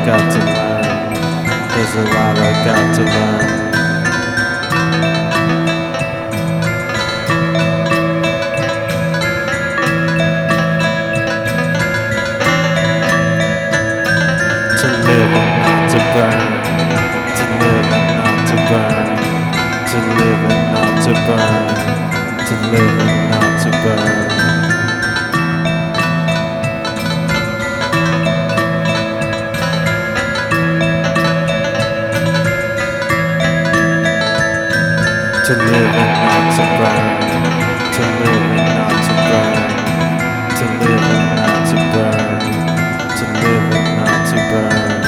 I've got to learn. There's a lot I've got to learn. To live and not to burn. To live and not to burn. To live and not to burn. To live and not to burn. To live and not to burn. To live and not to burn. To live and not to burn. To live and not to burn.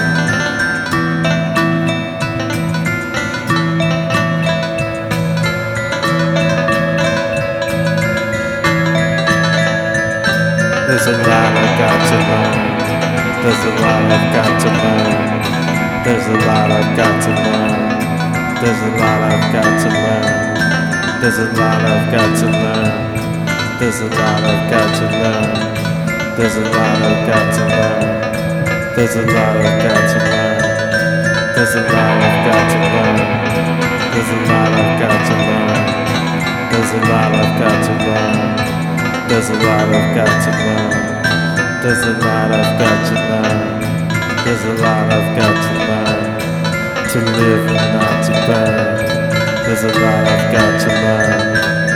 There's a lot I've got to learn. There's a lot I've got to learn. There's a lot I've got to learn. There's a lot I've got to learn. There's a lot I've got to learn. There's a lot I've got to learn. There's a lot I've got to learn. There's a lot I've got to learn. There's a lot I've got to learn. There's a lot I've got to learn. There's a lot I've got to learn. There's a lot I've got to learn. There's a lot I've got to learn. There's a lot I've got to learn. To live and not to burn. There's a lot I've got to learn.